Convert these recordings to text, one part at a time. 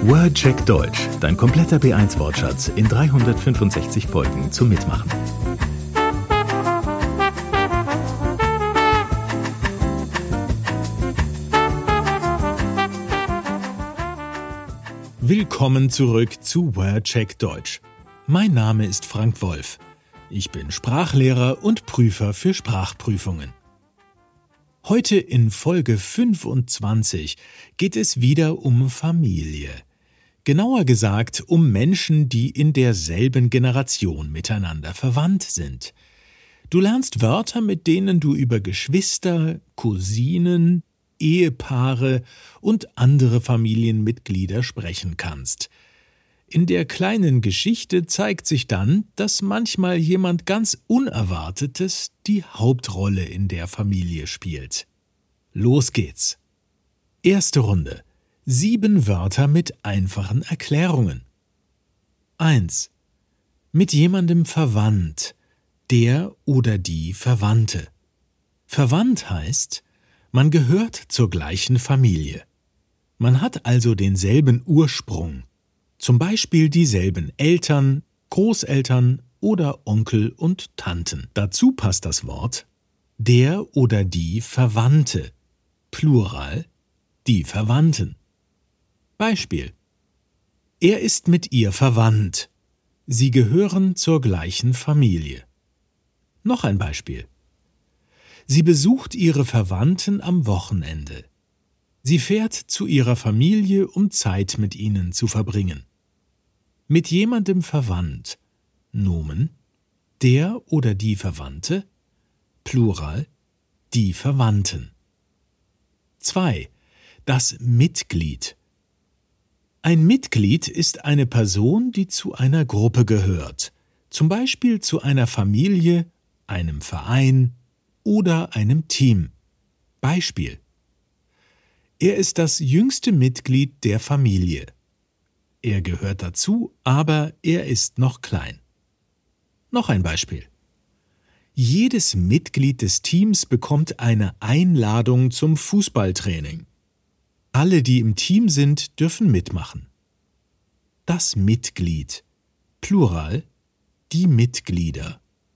WordCheck Deutsch, dein kompletter B1-Wortschatz in 365 Folgen zum Mitmachen. Willkommen zurück zu WordCheck Deutsch. Mein Name ist Frank Wolf. Ich bin Sprachlehrer und Prüfer für Sprachprüfungen. Heute in Folge 25 geht es wieder um Familie. Genauer gesagt um Menschen, die in derselben Generation miteinander verwandt sind. Du lernst Wörter, mit denen du über Geschwister, Cousinen, Ehepaare und andere Familienmitglieder sprechen kannst. In der kleinen Geschichte zeigt sich dann, dass manchmal jemand ganz Unerwartetes die Hauptrolle in der Familie spielt. Los geht's! Erste Runde. 7 Wörter mit einfachen Erklärungen. 1. Mit jemandem verwandt. Der oder die Verwandte. Verwandt heißt, man gehört zur gleichen Familie. Man hat also denselben Ursprung. Zum Beispiel dieselben Eltern, Großeltern oder Onkel und Tanten. Dazu passt das Wort der oder die Verwandte, Plural, die Verwandten. Beispiel: Er ist mit ihr verwandt. Sie gehören zur gleichen Familie. Noch ein Beispiel: Sie besucht ihre Verwandten am Wochenende. Sie fährt zu ihrer Familie, um Zeit mit ihnen zu verbringen. Mit jemandem verwandt. Nomen, der oder die Verwandte, Plural, die Verwandten. 2. Das Mitglied. Ein Mitglied ist eine Person, die zu einer Gruppe gehört, zum Beispiel zu einer Familie, einem Verein oder einem Team. Beispiel: Er ist das jüngste Mitglied der Familie. Er gehört dazu, aber er ist noch klein. Noch ein Beispiel: Jedes Mitglied des Teams bekommt eine Einladung zum Fußballtraining. Alle, die im Team sind, dürfen mitmachen. Das Mitglied, Plural, die Mitglieder.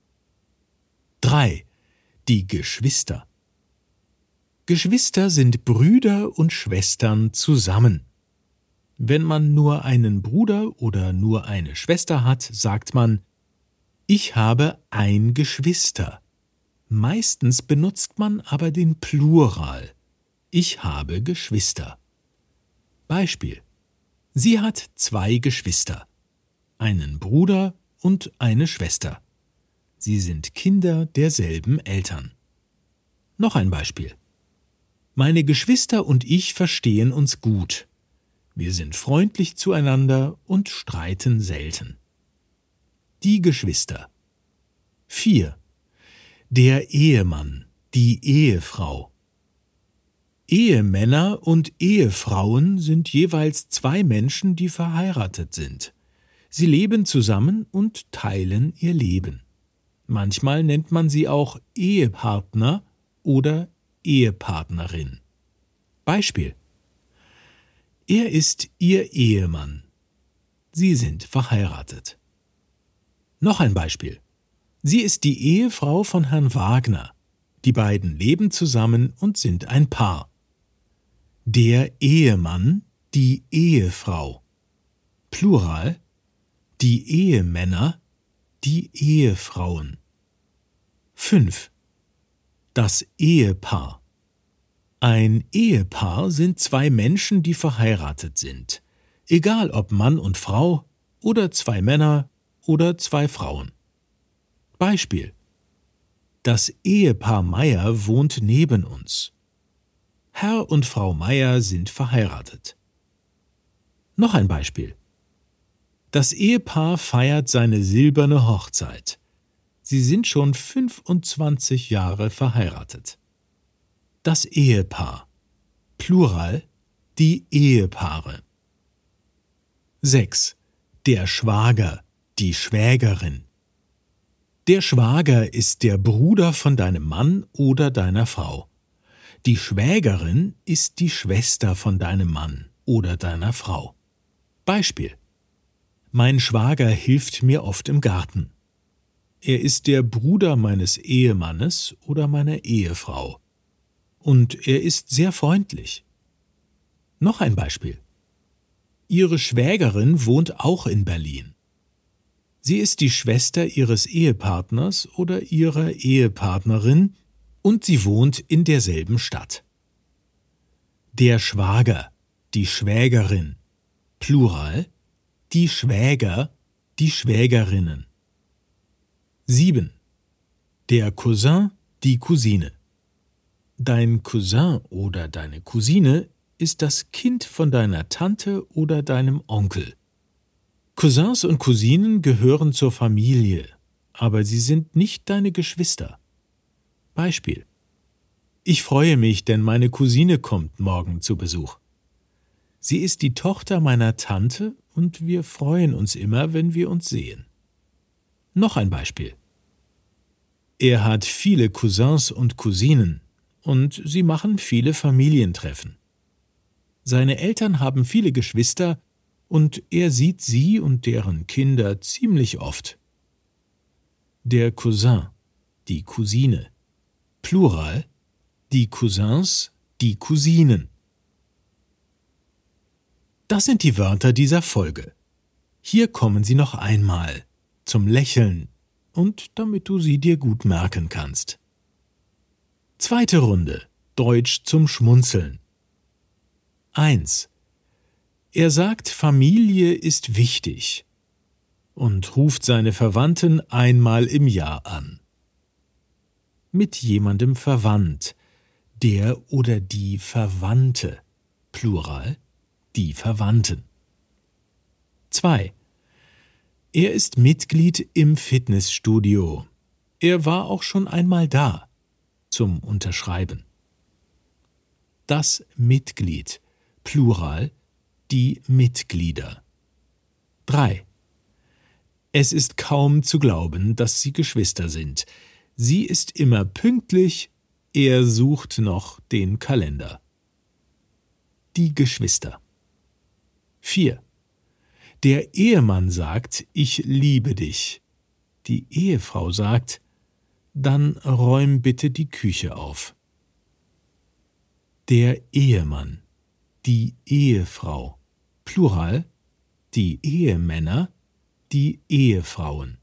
3. Die Geschwister. Geschwister sind Brüder und Schwestern zusammen. Wenn man nur einen Bruder oder nur eine Schwester hat, sagt man: Ich habe ein Geschwister. Meistens benutzt man aber den Plural. Ich habe Geschwister. Beispiel: Sie hat 2 Geschwister, einen Bruder und eine Schwester. Sie sind Kinder derselben Eltern. Noch ein Beispiel: Meine Geschwister und ich verstehen uns gut. Wir sind freundlich zueinander und streiten selten. Die Geschwister. 4. Der Ehemann, die Ehefrau. Ehemänner und Ehefrauen sind jeweils 2 Menschen, die verheiratet sind. Sie leben zusammen und teilen ihr Leben. Manchmal nennt man sie auch Ehepartner oder Ehepartnerin. Beispiel: Er ist ihr Ehemann. Sie sind verheiratet. Noch ein Beispiel: Sie ist die Ehefrau von Herrn Wagner. Die beiden leben zusammen und sind ein Paar. Der Ehemann, die Ehefrau. Plural, die Ehemänner, die Ehefrauen. 5. Das Ehepaar. Ein Ehepaar sind 2 Menschen, die verheiratet sind. Egal ob Mann und Frau oder 2 Männer oder 2 Frauen. Beispiel: Das Ehepaar Meier wohnt neben uns. Herr und Frau Meier sind verheiratet. Noch ein Beispiel: Das Ehepaar feiert seine silberne Hochzeit. Sie sind schon 25 Jahre verheiratet. Das Ehepaar. Plural, die Ehepaare. 6. Der Schwager, die Schwägerin. Der Schwager ist der Bruder von deinem Mann oder deiner Frau. Die Schwägerin ist die Schwester von deinem Mann oder deiner Frau. Beispiel: Mein Schwager hilft mir oft im Garten. Er ist der Bruder meines Ehemannes oder meiner Ehefrau. Und er ist sehr freundlich. Noch ein Beispiel: Ihre Schwägerin wohnt auch in Berlin. Sie ist die Schwester Ihres Ehepartners oder Ihrer Ehepartnerin und sie wohnt in derselben Stadt. Der Schwager, die Schwägerin, Plural, die Schwäger, die Schwägerinnen. 7. Der Cousin, die Cousine. Dein Cousin oder deine Cousine ist das Kind von deiner Tante oder deinem Onkel. Cousins und Cousinen gehören zur Familie, aber sie sind nicht deine Geschwister. Beispiel: Ich freue mich, denn meine Cousine kommt morgen zu Besuch. Sie ist die Tochter meiner Tante und wir freuen uns immer, wenn wir uns sehen. Noch ein Beispiel: Er hat viele Cousins und Cousinen und sie machen viele Familientreffen. Seine Eltern haben viele Geschwister und er sieht sie und deren Kinder ziemlich oft. Der Cousin, die Cousine, Plural, die Cousins, die Cousinen. Das sind die Wörter dieser Folge. Hier kommen sie noch einmal, zum Lächeln und damit du sie dir gut merken kannst. Zweite Runde, Deutsch zum Schmunzeln. 1. Er sagt, Familie ist wichtig und ruft seine Verwandten einmal im Jahr an. Mit jemandem verwandt, der oder die Verwandte, Plural, die Verwandten. 2. Er ist Mitglied im Fitnessstudio. Er war auch schon einmal da, zum Unterschreiben. Das Mitglied, Plural, die Mitglieder. 3. Es ist kaum zu glauben, dass sie Geschwister sind. Sie ist immer pünktlich, er sucht noch den Kalender. Die Geschwister. 4. Der Ehemann sagt, ich liebe dich. Die Ehefrau sagt, dann räum bitte die Küche auf. Der Ehemann, die Ehefrau, Plural, die Ehemänner, die Ehefrauen.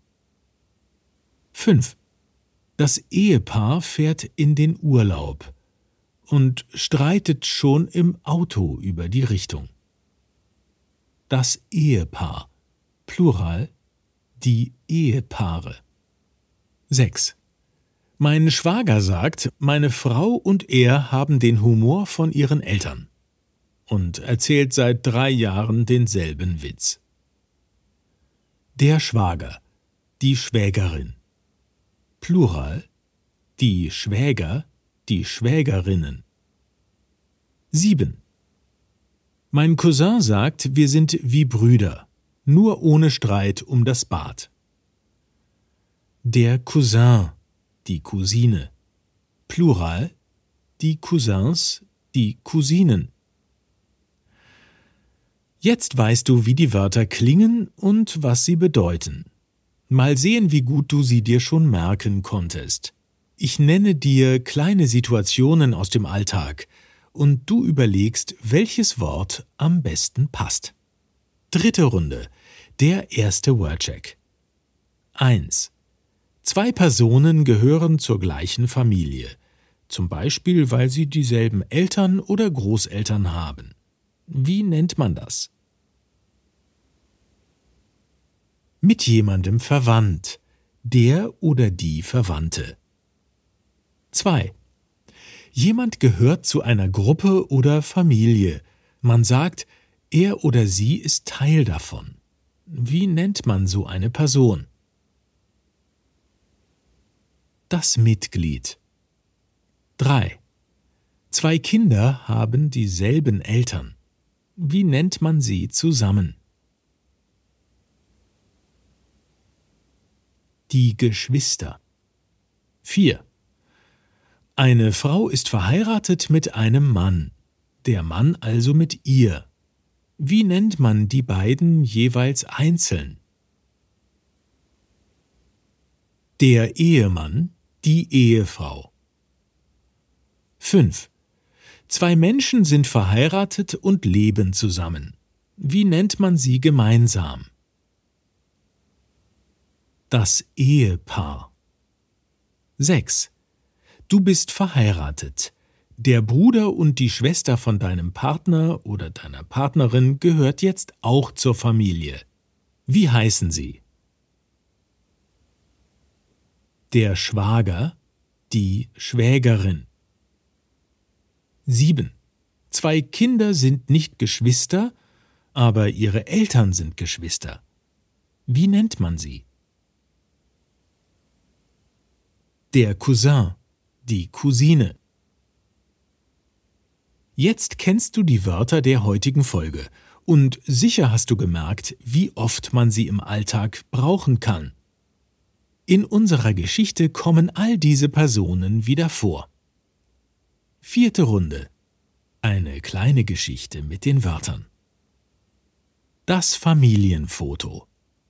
5. Das Ehepaar fährt in den Urlaub und streitet schon im Auto über die Richtung. Das Ehepaar, Plural, die Ehepaare. 6. Mein Schwager sagt, meine Frau und er haben den Humor von ihren Eltern und erzählt seit 3 Jahren denselben Witz. Der Schwager, die Schwägerin. Plural, die Schwäger, die Schwägerinnen. 7. Mein Cousin sagt, wir sind wie Brüder, nur ohne Streit um das Bad. Der Cousin, die Cousine. Plural, die Cousins, die Cousinen. Jetzt weißt du, wie die Wörter klingen und was sie bedeuten. Mal sehen, wie gut du sie dir schon merken konntest. Ich nenne dir kleine Situationen aus dem Alltag und du überlegst, welches Wort am besten passt. Dritte Runde, der erste Wordcheck. 1. 2 Personen gehören zur gleichen Familie, zum Beispiel, weil sie dieselben Eltern oder Großeltern haben. Wie nennt man das? Mit jemandem verwandt, der oder die Verwandte. 2. Jemand gehört zu einer Gruppe oder Familie. Man sagt, er oder sie ist Teil davon. Wie nennt man so eine Person? Das Mitglied. 3. 2 Kinder haben dieselben Eltern. Wie nennt man sie zusammen? Die Geschwister. 4. Eine Frau ist verheiratet mit einem Mann, der Mann also mit ihr. Wie nennt man die beiden jeweils einzeln? Der Ehemann, die Ehefrau. 5. Zwei Menschen sind verheiratet und leben zusammen. Wie nennt man sie gemeinsam? Das Ehepaar. 6. Du bist verheiratet. Der Bruder und die Schwester von deinem Partner oder deiner Partnerin gehört jetzt auch zur Familie. Wie heißen sie? Der Schwager, die Schwägerin. 7. Zwei Kinder sind nicht Geschwister, aber ihre Eltern sind Geschwister. Wie nennt man sie? Der Cousin, die Cousine. Jetzt kennst du die Wörter der heutigen Folge und sicher hast du gemerkt, wie oft man sie im Alltag brauchen kann. In unserer Geschichte kommen all diese Personen wieder vor. 4. Runde. Eine kleine Geschichte mit den Wörtern. Das Familienfoto.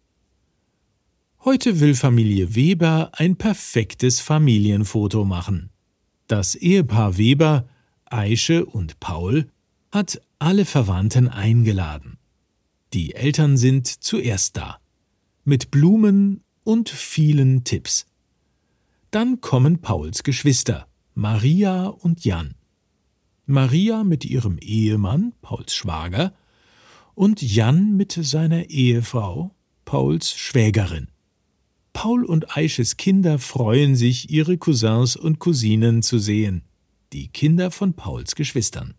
Heute will Familie Weber ein perfektes Familienfoto machen. Das Ehepaar Weber, Aische und Paul, hat alle Verwandten eingeladen. Die Eltern sind zuerst da, mit Blumen und vielen Tipps. Dann kommen Pauls Geschwister, Maria und Jan. Maria mit ihrem Ehemann, Pauls Schwager, und Jan mit seiner Ehefrau, Pauls Schwägerin. Paul und Aisches Kinder freuen sich, ihre Cousins und Cousinen zu sehen, die Kinder von Pauls Geschwistern.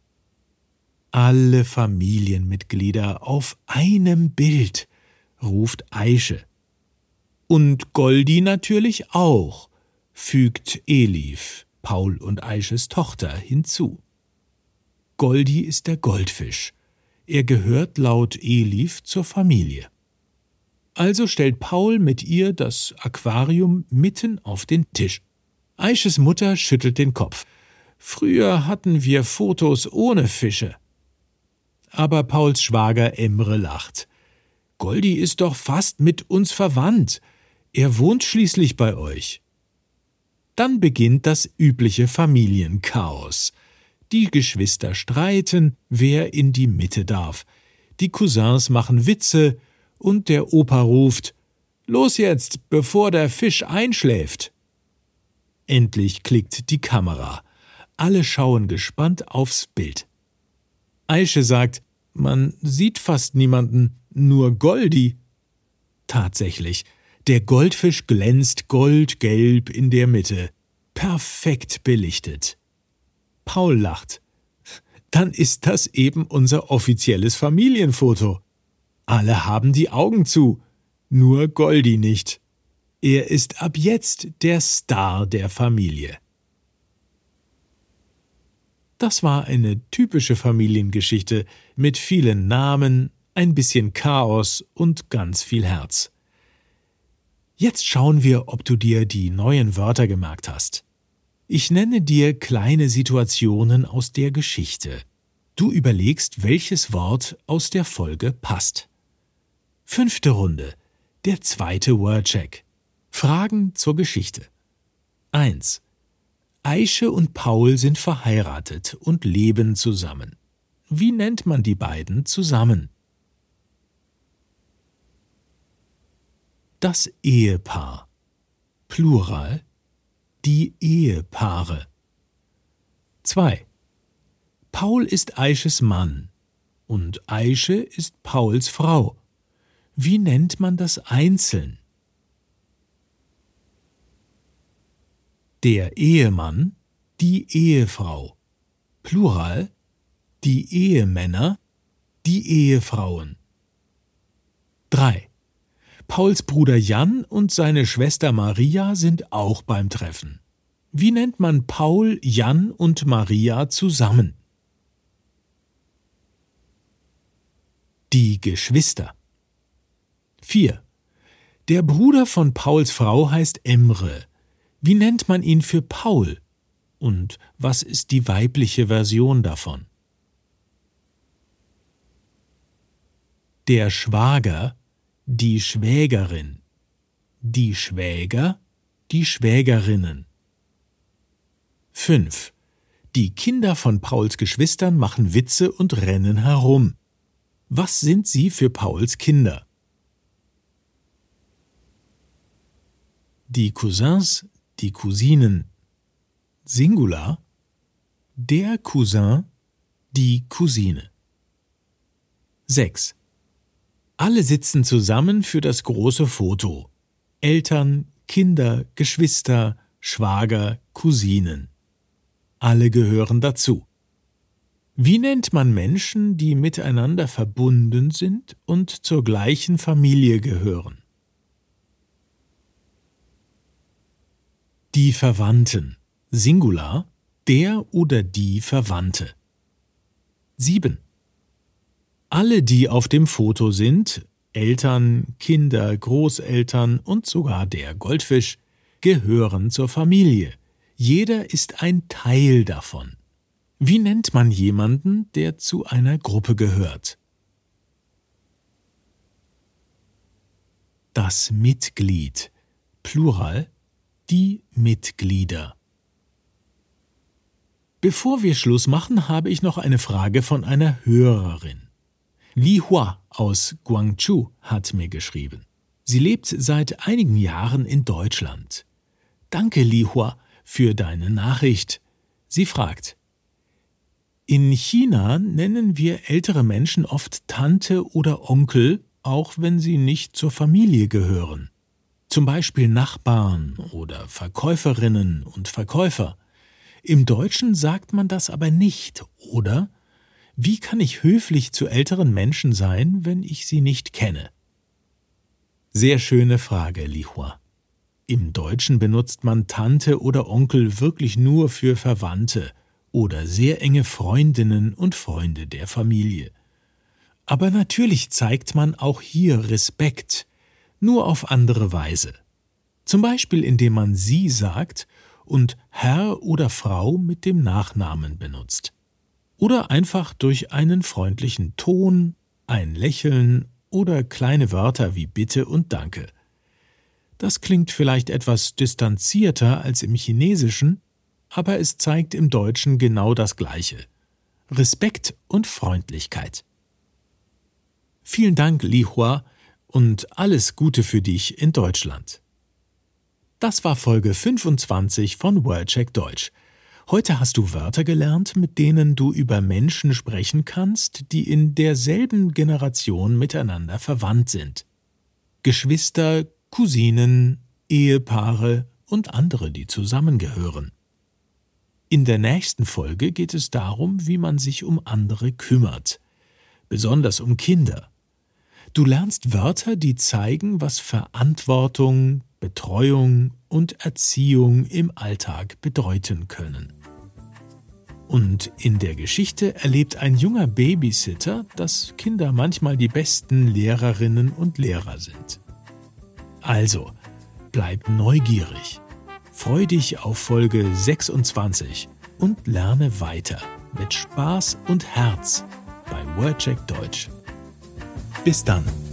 Alle Familienmitglieder auf einem Bild, ruft Aische. Und Goldi natürlich auch, fügt Elif, Paul und Aisches Tochter, hinzu. Goldi ist der Goldfisch. Er gehört laut Elif zur Familie. Also stellt Paul mit ihr das Aquarium mitten auf den Tisch. Aisches Mutter schüttelt den Kopf. Früher hatten wir Fotos ohne Fische. Aber Pauls Schwager Emre lacht. Goldi ist doch fast mit uns verwandt. Er wohnt schließlich bei euch. Dann beginnt das übliche Familienchaos. Die Geschwister streiten, wer in die Mitte darf. Die Cousins machen Witze und der Opa ruft: »Los jetzt, bevor der Fisch einschläft!« Endlich klickt die Kamera. Alle schauen gespannt aufs Bild. Aische sagt: »Man sieht fast niemanden, nur Goldi.« Tatsächlich, der Goldfisch glänzt goldgelb in der Mitte, perfekt belichtet. Paul lacht. Dann ist das eben unser offizielles Familienfoto. Alle haben die Augen zu, nur Goldi nicht. Er ist ab jetzt der Star der Familie. Das war eine typische Familiengeschichte mit vielen Namen, ein bisschen Chaos und ganz viel Herz. Jetzt schauen wir, ob du dir die neuen Wörter gemerkt hast. Ich nenne dir kleine Situationen aus der Geschichte. Du überlegst, welches Wort aus der Folge passt. 5. Runde. Der zweite Wordcheck. Fragen zur Geschichte. 1. Aische und Paul sind verheiratet und leben zusammen. Wie nennt man die beiden zusammen? Das Ehepaar. Plural. Die Ehepaare. 2. Paul ist Aisches Mann und Aische ist Pauls Frau. Wie nennt man das einzeln? Der Ehemann, die Ehefrau. Plural. Die Ehemänner, die Ehefrauen. 3. Pauls Bruder Jan und seine Schwester Maria sind auch beim Treffen. Wie nennt man Paul, Jan und Maria zusammen? Die Geschwister. 4. Der Bruder von Pauls Frau heißt Emre. Wie nennt man ihn für Paul? Und was ist die weibliche Version davon? der Schwager, die Schwägerin, die Schwäger, die Schwägerinnen. 5. Die Kinder von Pauls Geschwistern machen Witze und rennen herum. Was sind sie für Pauls Kinder? Die Cousins, die Cousinen. Singular. Der Cousin, die Cousine. 6. Alle sitzen zusammen für das große Foto. Eltern, Kinder, Geschwister, Schwager, Cousinen. Alle gehören dazu. Wie nennt man Menschen, die miteinander verbunden sind und zur gleichen Familie gehören? Die Verwandten. Singular. Der oder die Verwandte. 7. Alle, die auf dem Foto sind, Eltern, Kinder, Großeltern und sogar der Goldfisch, gehören zur Familie. Jeder ist ein Teil davon. Wie nennt man jemanden, der zu einer Gruppe gehört? Das Mitglied. Plural. Die Mitglieder. Bevor wir Schluss machen, habe ich noch eine Frage von einer Hörerin. Li Hua aus Guangzhou hat mir geschrieben. Sie lebt seit einigen Jahren in Deutschland. Danke, Li Hua, für deine Nachricht. Sie fragt: In China nennen wir ältere Menschen oft Tante oder Onkel, auch wenn sie nicht zur Familie gehören. Zum Beispiel Nachbarn oder Verkäuferinnen und Verkäufer. Im Deutschen sagt man das aber nicht, oder? Wie kann ich höflich zu älteren Menschen sein, wenn ich sie nicht kenne? Sehr schöne Frage, Li Hua. Im Deutschen benutzt man Tante oder Onkel wirklich nur für Verwandte oder sehr enge Freundinnen und Freunde der Familie. Aber natürlich zeigt man auch hier Respekt, nur auf andere Weise. Zum Beispiel indem man Sie sagt und Herr oder Frau mit dem Nachnamen benutzt. Oder einfach durch einen freundlichen Ton, ein Lächeln oder kleine Wörter wie Bitte und Danke. Das klingt vielleicht etwas distanzierter als im Chinesischen, aber es zeigt im Deutschen genau das Gleiche. Respekt und Freundlichkeit. Vielen Dank, Li Hua, und alles Gute für dich in Deutschland. Das war Folge 25 von WordCheck Deutsch. Heute hast du Wörter gelernt, mit denen du über Menschen sprechen kannst, die in derselben Generation miteinander verwandt sind. Geschwister, Cousinen, Ehepaare und andere, die zusammengehören. In der nächsten Folge geht es darum, wie man sich um andere kümmert, besonders um Kinder. Du lernst Wörter, die zeigen, was Verantwortung, Betreuung und Erziehung im Alltag bedeuten können. Und in der Geschichte erlebt ein junger Babysitter, dass Kinder manchmal die besten Lehrerinnen und Lehrer sind. Also, bleib neugierig, freu dich auf Folge 26 und lerne weiter mit Spaß und Herz bei WordCheck Deutsch. Bis dann!